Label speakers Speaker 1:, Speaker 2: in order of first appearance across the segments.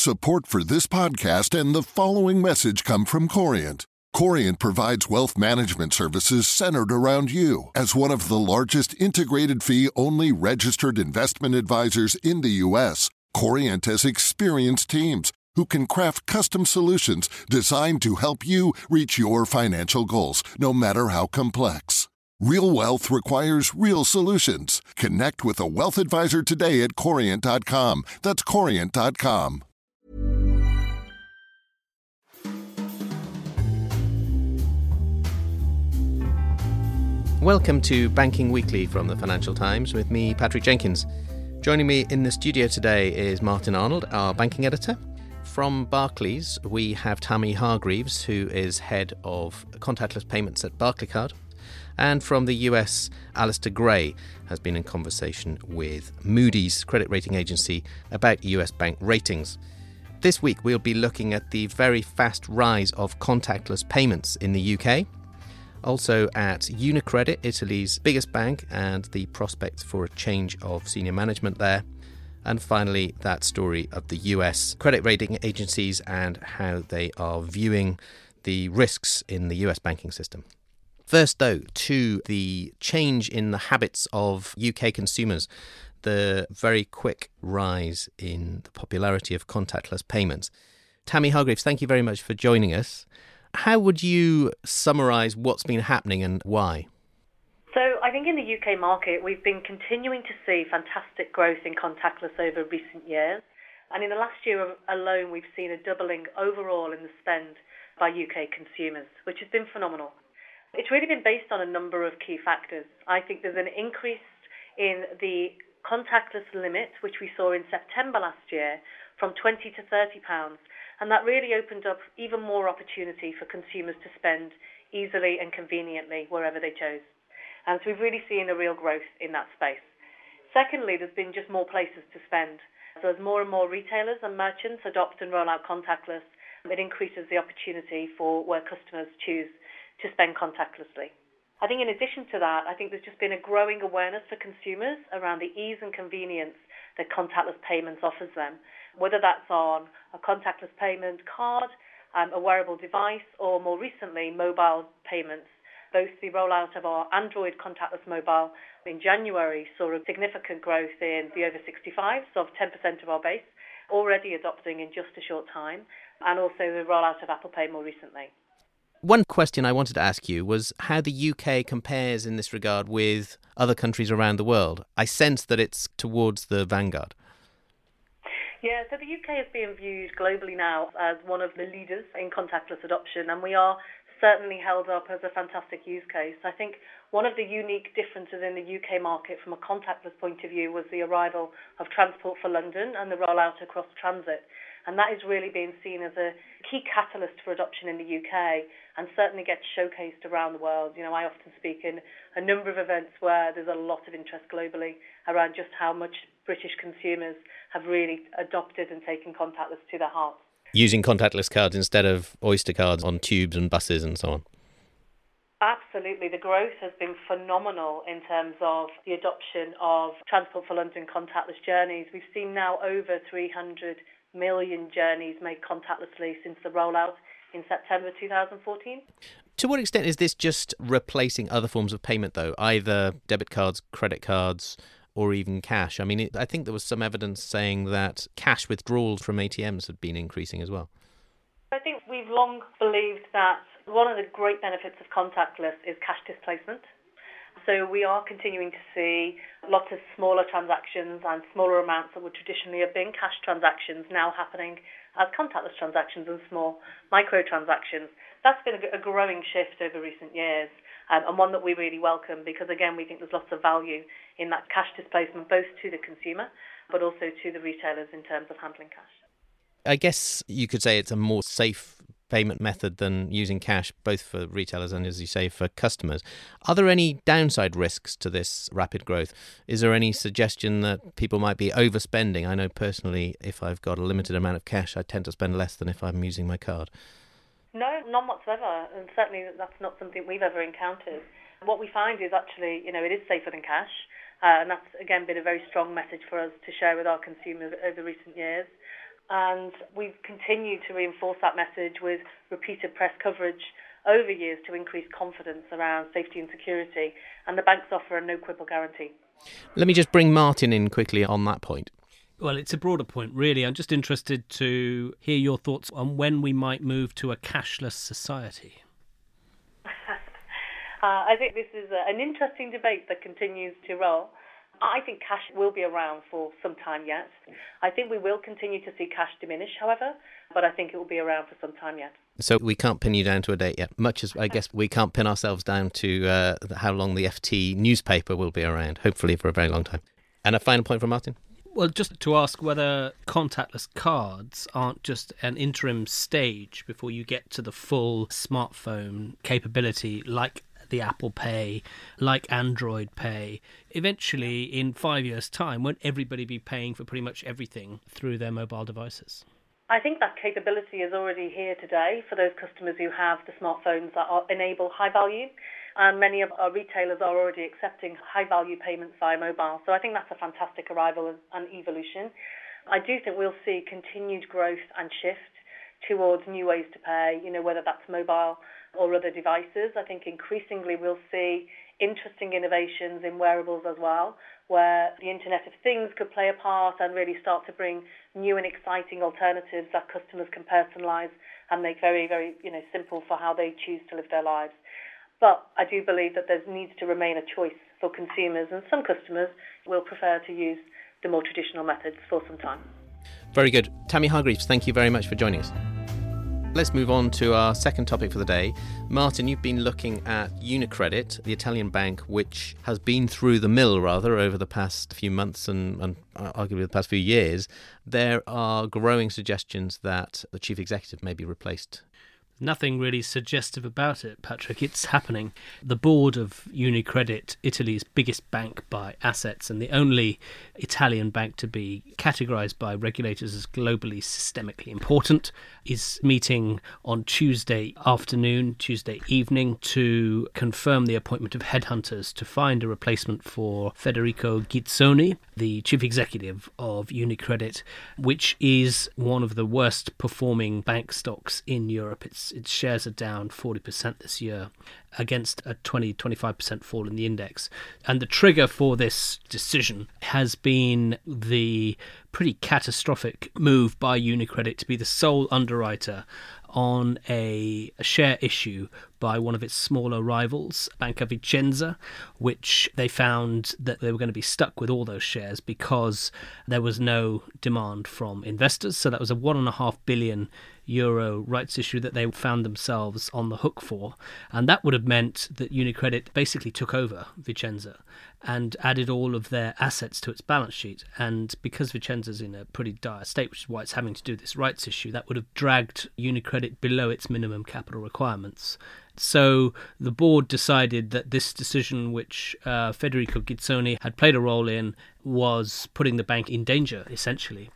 Speaker 1: Support for this podcast and the following message come from Corient. Corient provides wealth management services centered around you. As one of the largest integrated fee-only registered investment advisors in the U.S., Corient has experienced teams who can craft custom solutions designed to help you reach your financial goals, no matter how complex. Real wealth requires real solutions. Connect with a wealth advisor today at Corient.com. That's Corient.com.
Speaker 2: Welcome to Banking Weekly from the Financial Times with me, Patrick Jenkins. Joining me in the studio today is Martin Arnold, our banking editor. From Barclays, we have Tammy Hargreaves, who is head of contactless payments at Barclaycard. And from the US, Alistair Gray has been in conversation with Moody's credit rating agency about US bank ratings. This week, we'll be looking at the very fast rise of contactless payments in the UK. Also at UniCredit, Italy's biggest bank, and the prospects for a change of senior management there. And finally, that story of the US credit rating agencies and how they are viewing the risks in the US banking system. First, though, to the change in the habits of UK consumers, the very quick rise in the popularity of contactless payments. Tammy Hargreaves, thank you very much for joining us. How would you summarise what's been happening and why?
Speaker 3: So I think in the UK market, we've been continuing to see fantastic growth in contactless over recent years. And in the last year alone, we've seen a doubling overall in the spend by UK consumers, which has been phenomenal. It's really been based on a number of key factors. I think there's an increase in the contactless limit, which we saw in September last year, from £20 to £30. And that really opened up even more opportunity for consumers to spend easily and conveniently wherever they chose. And so we've really seen a real growth in that space. Secondly, there's been just more places to spend. So as more and more retailers and merchants adopt and roll out contactless, it increases the opportunity for where customers choose to spend contactlessly. I think in addition to that, I think there's just been a growing awareness for consumers around the ease and convenience that contactless payments offers them, whether that's on a contactless payment card, a wearable device, or more recently, mobile payments. Both the rollout of our Android contactless mobile in January saw a significant growth in the over 65s, so of 10% of our base, already adopting in just a short time, and also the rollout of Apple Pay more recently.
Speaker 2: One question I wanted to ask you was how the UK compares in this regard with other countries around the world. I sense that it's towards the vanguard.
Speaker 3: Yeah, so the UK is being viewed globally now as one of the leaders in contactless adoption, and we are certainly held up as a fantastic use case. I think one of the unique differences in the UK market from a contactless point of view was the arrival of Transport for London and the rollout across transit. And that is really being seen as a key catalyst for adoption in the UK and certainly gets showcased around the world. You know, I often speak in a number of events where there's a lot of interest globally around just how much British consumers have really adopted and taken contactless to their hearts.
Speaker 2: Using contactless cards instead of Oyster cards on tubes and buses and so on.
Speaker 3: Absolutely. The growth has been phenomenal in terms of the adoption of Transport for London contactless journeys. We've seen now over 300 million journeys made contactlessly since the rollout in September 2014.
Speaker 2: To what extent is this just replacing other forms of payment, though, either debit cards, credit cards, or even cash? I mean, I think there was some evidence saying that cash withdrawals from ATMs had been increasing as well.
Speaker 3: I think we've long believed that one of the great benefits of contactless is cash displacement. So we are continuing to see lots of smaller transactions and smaller amounts that would traditionally have been cash transactions now happening as contactless transactions and small micro transactions. That's been a growing shift over recent years and one that we really welcome because, again, we think there's lots of value in that cash displacement, both to the consumer but also to the retailers in terms of handling cash.
Speaker 2: I guess you could say it's a more safe payment method than using cash, both for retailers and, as you say, for customers. Are there any downside risks to this rapid growth? Is there any suggestion that people might be overspending? I know personally, if I've got a limited amount of cash, I tend to spend less than if I'm using my card.
Speaker 3: No, none whatsoever, and certainly that's not something we've ever encountered. What we find is actually, it is safer than cash, and that's, again, been a very strong message for us to share with our consumers over recent years. And we've continued to reinforce that message with repeated press coverage over years to increase confidence around safety and security. And the banks offer a no-quibble guarantee.
Speaker 2: Let me just bring Martin in quickly on that point.
Speaker 4: Well, it's a broader point, really. I'm just interested to hear your thoughts on when we might move to a cashless society.
Speaker 3: I think this is an interesting debate that continues to roll. I think cash will be around for some time yet. I think we will continue to see cash diminish, however, but I think it will be around for some time yet.
Speaker 2: So we can't pin you down to a date yet, much as I guess we can't pin ourselves down to how long the FT newspaper will be around, hopefully for a very long time. And a final point from Martin?
Speaker 4: Well, just to ask whether contactless cards aren't just an interim stage before you get to the full smartphone capability like the Apple Pay, like Android Pay. Eventually, in 5 years' time, won't everybody be paying for pretty much everything through their mobile devices?
Speaker 3: I think that capability is already here today for those customers who have the smartphones that enable high value. And many of our retailers are already accepting high-value payments via mobile. So I think that's a fantastic arrival and evolution. I do think we'll see continued growth and shift towards new ways to pay, whether that's mobile or other devices. I think increasingly we'll see interesting innovations in wearables as well, where the Internet of Things could play a part and really start to bring new and exciting alternatives that customers can personalise and make very, very simple for how they choose to live their lives. But I do believe that there needs to remain a choice for consumers, and some customers will prefer to use the more traditional methods for some time.
Speaker 2: Very good. Tammy Hargreaves, thank you very much for joining us. Let's move on to our second topic for the day. Martin, you've been looking at UniCredit, the Italian bank, which has been through the mill, rather, over the past few months and arguably the past few years. There are growing suggestions that the chief executive may be replaced.
Speaker 4: Nothing really suggestive about it, Patrick. It's happening. The board of UniCredit, Italy's biggest bank by assets and the only Italian bank to be categorised by regulators as globally systemically important, is meeting on Tuesday afternoon, Tuesday evening, to confirm the appointment of headhunters to find a replacement for Federico Guizzoni, the chief executive of UniCredit, which is one of the worst performing bank stocks in Europe. Its shares are down 40% this year against a 20-25% fall in the index. And the trigger for this decision has been the pretty catastrophic move by UniCredit to be the sole underwriter on a share issue by one of its smaller rivals, Banca Vicenza, which they found that they were going to be stuck with all those shares because there was no demand from investors. So that was a €1.5 billion rights issue that they found themselves on the hook for. And that would have meant that UniCredit basically took over Vicenza and added all of their assets to its balance sheet. And because Vicenza's in a pretty dire state, which is why it's having to do this rights issue, that would have dragged UniCredit below its minimum capital requirements. So the board decided that this decision, which Federico Guizzoni had played a role in, was putting the bank in danger, essentially.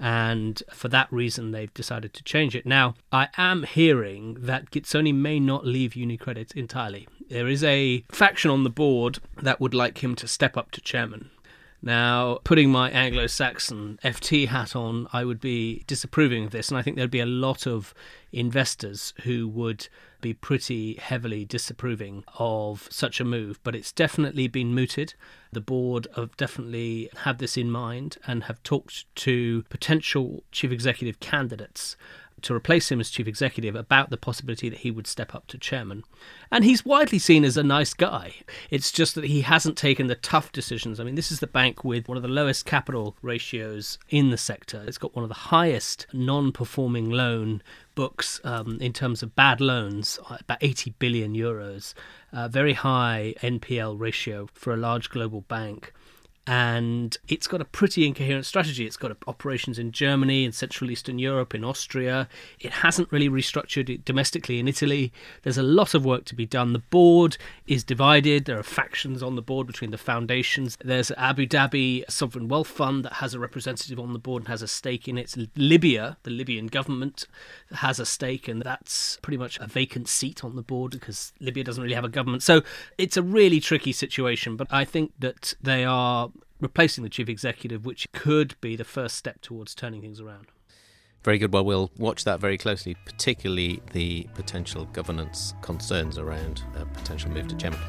Speaker 4: And for that reason, they've decided to change it. Now, I am hearing that Guizzoni may not leave UniCredit entirely. There is a faction on the board that would like him to step up to chairman. Now, putting my Anglo-Saxon FT hat on, I would be disapproving of this, and I think there'd be a lot of investors who would be pretty heavily disapproving of such a move, but it's definitely been mooted. The board have definitely had this in mind and have talked to potential chief executive candidates to replace him as chief executive about the possibility that he would step up to chairman. And he's widely seen as a nice guy. It's just that he hasn't taken the tough decisions. I mean, this is the bank with one of the lowest capital ratios in the sector. It's got one of the highest non-performing loan books in terms of bad loans, about 80 billion euros. Very high NPL ratio for a large global bank. And it's got a pretty incoherent strategy. It's got operations in Germany, in Central Eastern Europe, in Austria. It hasn't really restructured it domestically in Italy. There's a lot of work to be done. The board is divided. There are factions on the board between the foundations. There's Abu Dhabi Sovereign Wealth Fund that has a representative on the board and has a stake in it. Libya, the Libyan government, has a stake, and that's pretty much a vacant seat on the board because Libya doesn't really have a government. So it's a really tricky situation, but I think that they are replacing the chief executive, which could be the first step towards turning things around.
Speaker 2: Very good. Well, we'll watch that very closely, particularly the potential governance concerns around a potential move to chairman.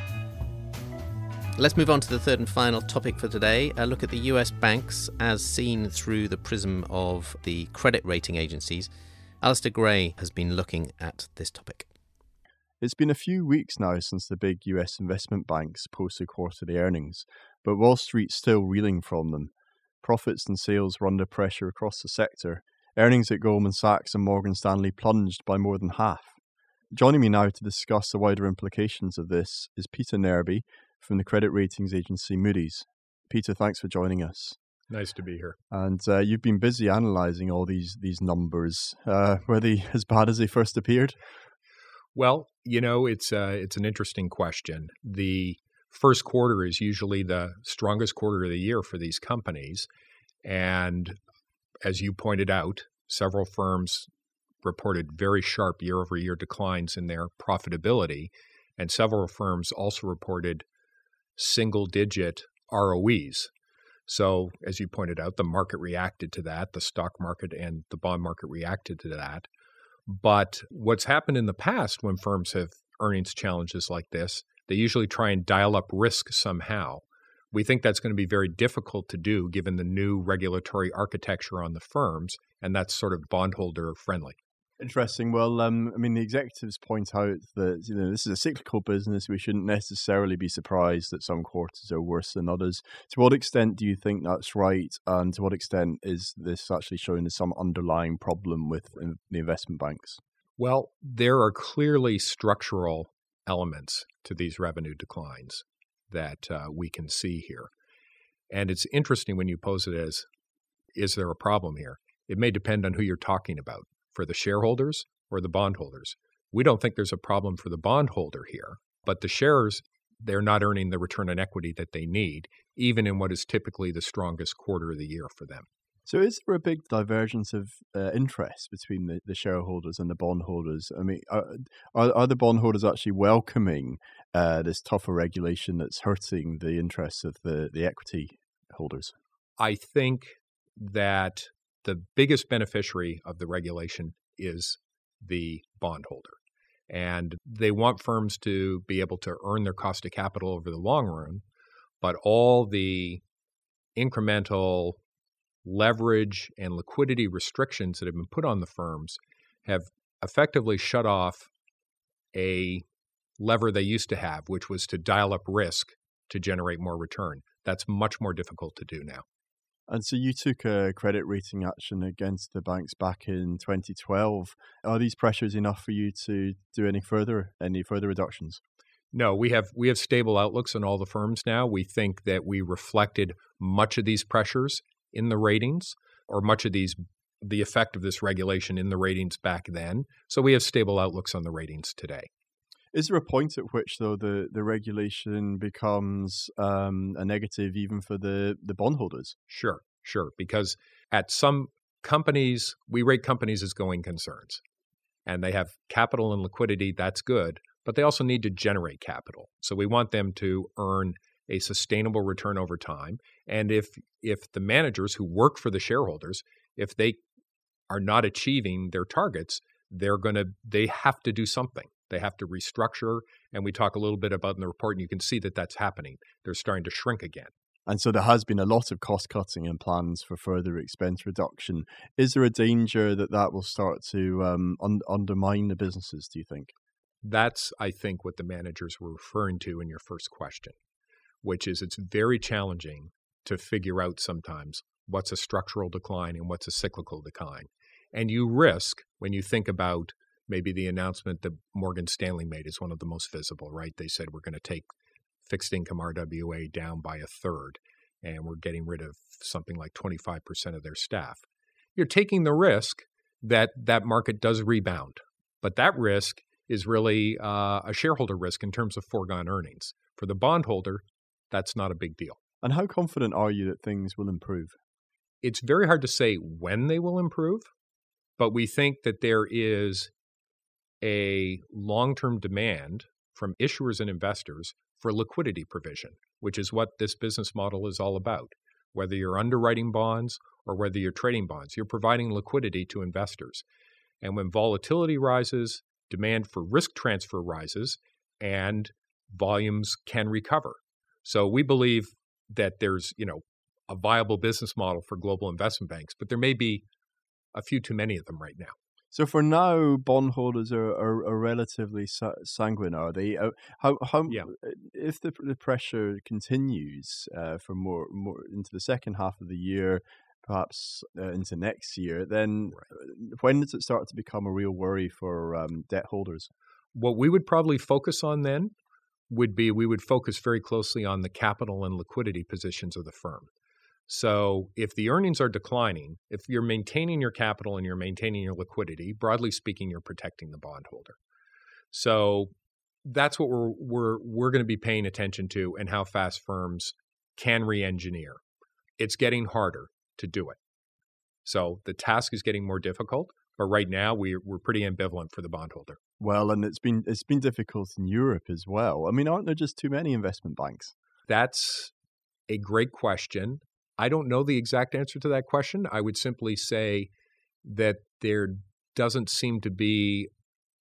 Speaker 2: Let's move on to the third and final topic for today. A look at the US banks as seen through the prism of the credit rating agencies. Alistair Gray has been looking at this topic.
Speaker 5: It's been a few weeks now since the big US investment banks posted quarterly earnings, but Wall Street's still reeling from them. Profits and sales were under pressure across the sector. Earnings at Goldman Sachs and Morgan Stanley plunged by more than half. Joining me now to discuss the wider implications of this is Peter Nerby from the credit ratings agency Moody's. Peter, thanks for joining us.
Speaker 6: Nice to be here.
Speaker 5: And you've been busy analysing all these numbers. Were they as bad as they first appeared?
Speaker 6: Well, it's an interesting question. The first quarter is usually the strongest quarter of the year for these companies. And as you pointed out, several firms reported very sharp year-over-year declines in their profitability. And several firms also reported single-digit ROEs. So, as you pointed out, the market reacted to that. The stock market and the bond market reacted to that. But what's happened in the past when firms have earnings challenges like this, they usually try and dial up risk somehow. We think that's going to be very difficult to do given the new regulatory architecture on the firms, and that's sort of bondholder friendly.
Speaker 5: Interesting. Well, the executives point out that this is a cyclical business. We shouldn't necessarily be surprised that some quarters are worse than others. To what extent do you think that's right, and to what extent is this actually showing there's some underlying problem with the investment banks?
Speaker 6: Well, there are clearly structural elements to these revenue declines that we can see here. And it's interesting when you pose it as, is there a problem here? It may depend on who you're talking about. For the shareholders or the bondholders. We don't think there's a problem for the bondholder here, but the shares, they're not earning the return on equity that they need, even in what is typically the strongest quarter of the year for them.
Speaker 5: So is there a big divergence of interest between the shareholders and the bondholders? I mean, are the bondholders actually welcoming this tougher regulation that's hurting the interests of the equity holders?
Speaker 6: I think that the biggest beneficiary of the regulation is the bondholder. And they want firms to be able to earn their cost of capital over the long run, but all the incremental leverage and liquidity restrictions that have been put on the firms have effectively shut off a lever they used to have, which was to dial up risk to generate more return. That's much more difficult to do now.
Speaker 5: And so you took a credit rating action against the banks back in 2012. Are these pressures enough for you to do any further reductions?
Speaker 6: No, we have stable outlooks on all the firms now. We think that we reflected much of these pressures in the ratings, or much of the effect of this regulation in the ratings back then. So we have stable outlooks on the ratings today.
Speaker 5: Is there a point at which, though, the regulation becomes a negative even for the bondholders?
Speaker 6: Sure. Because at some companies, we rate companies as going concerns. And they have capital and liquidity, that's good. But they also need to generate capital. So we want them to earn a sustainable return over time. And if the managers who work for the shareholders, if they are not achieving their targets, they have to do something. They have to restructure, and we talk a little bit about in the report, and you can see that that's happening. They're starting to shrink again.
Speaker 5: And so there has been a lot of cost-cutting and plans for further expense reduction. Is there a danger that will start to undermine the businesses, do you think?
Speaker 6: That's, I think, what the managers were referring to in your first question, which is it's very challenging to figure out sometimes what's a structural decline and what's a cyclical decline. And you risk, when you think about maybe the announcement that Morgan Stanley made is one of the most visible, right? They said we're going to take fixed income RWA down by a third, and we're getting rid of something like 25% of their staff. You're taking the risk that market does rebound, but that risk is really a shareholder risk in terms of foregone earnings. For the bondholder, that's not a big deal.
Speaker 5: And how confident are you that things will improve?
Speaker 6: It's very hard to say when they will improve, but we think that there is a long-term demand from issuers and investors for liquidity provision, which is what this business model is all about. whether you're underwriting bonds or whether you're trading bonds. You're providing liquidity to investors. And when volatility rises, demand for risk transfer rises, and volumes can recover. So we believe that there's, a viable business model for global investment banks, but there may be a few too many of them right now.
Speaker 5: So for now, bondholders are relatively sanguine, are they? If the pressure continues for more into the second half of the year, perhaps into next year, then when does it start to become a real worry for debt holders?
Speaker 6: What we would probably focus on then would be we would focus very closely on the capital and liquidity positions of the firm. So if the earnings are declining, if you're maintaining your capital and you're maintaining your liquidity, broadly speaking, you're protecting the bondholder. So that's what we're going to be paying attention to, and how fast firms can re-engineer. It's getting harder to do it. So the task is getting more difficult, but right now we're pretty ambivalent for the bondholder.
Speaker 5: Well, and it's been difficult in Europe as well. I mean, aren't there just too many investment banks?
Speaker 6: That's a great question. I don't know the exact answer to that question. I would simply say that there doesn't seem to be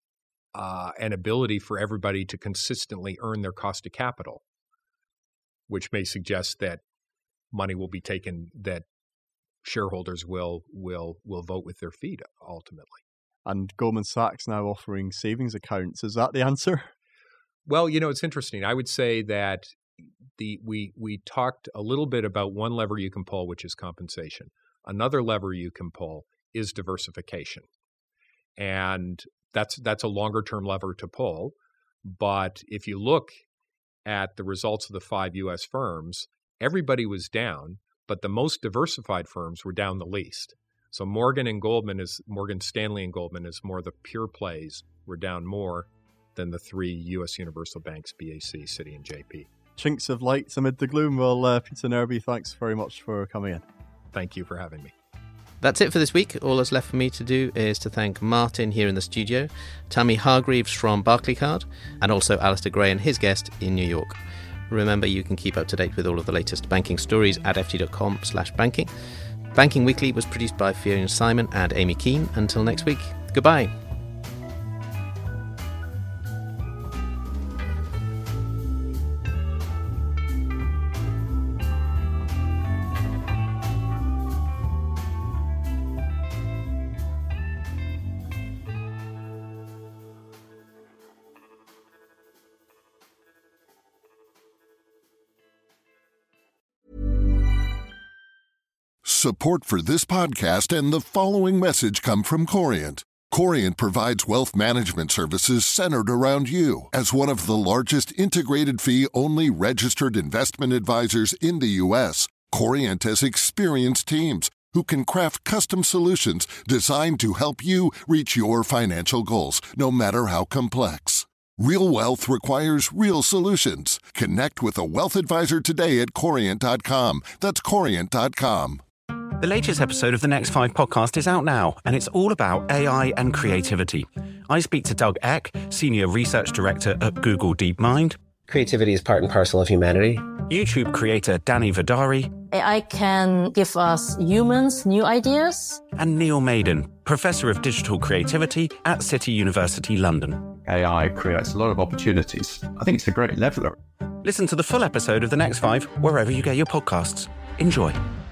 Speaker 6: an ability for everybody to consistently earn their cost of capital, which may suggest that money will be taken, that shareholders will vote with their feet ultimately.
Speaker 5: And Goldman Sachs now offering savings accounts. Is that the answer?
Speaker 6: Well, it's interesting. I would say that we talked a little bit about one lever you can pull, which is compensation. Another lever you can pull is diversification. And that's a longer term lever to pull. But if you look at the results of the 5 U.S. firms, everybody was down, but the most diversified firms were down the least. So Morgan Stanley and Goldman is more the pure plays, were down more than the 3 U.S. universal banks, BAC, Citi, and JP.
Speaker 5: Chinks of light amid the gloom. Well, Peter Nerby, thanks very much for coming in.
Speaker 6: Thank you for having me.
Speaker 2: That's it for this week. All that's left for me to do is to thank Martin here in the studio, Tammy Hargreaves from Barclaycard, and also Alistair Gray and his guest in New York. Remember, you can keep up to date with all of the latest banking stories at ft.com/banking. Banking Weekly was produced by Fiona Simon and Amy Keane. Until next week, goodbye.
Speaker 1: Support for this podcast and the following message come from Corient. Corient provides wealth management services centered around you. As one of the largest integrated fee-only registered investment advisors in the U.S., Corient has experienced teams who can craft custom solutions designed to help you reach your financial goals, no matter how complex. Real wealth requires real solutions. Connect with a wealth advisor today at Corient.com. That's Corient.com.
Speaker 7: The latest episode of the Next 5 podcast is out now, and it's all about AI and creativity. I speak to Doug Eck, Senior Research Director at Google DeepMind.
Speaker 8: Creativity is part and parcel of humanity.
Speaker 7: YouTube creator Danny Vidari.
Speaker 9: AI can give us humans new ideas.
Speaker 7: And Neil Maiden, Professor of Digital Creativity at City University London.
Speaker 10: AI creates a lot of opportunities. I think it's a great leveler.
Speaker 7: Listen to the full episode of the Next 5 wherever you get your podcasts. Enjoy.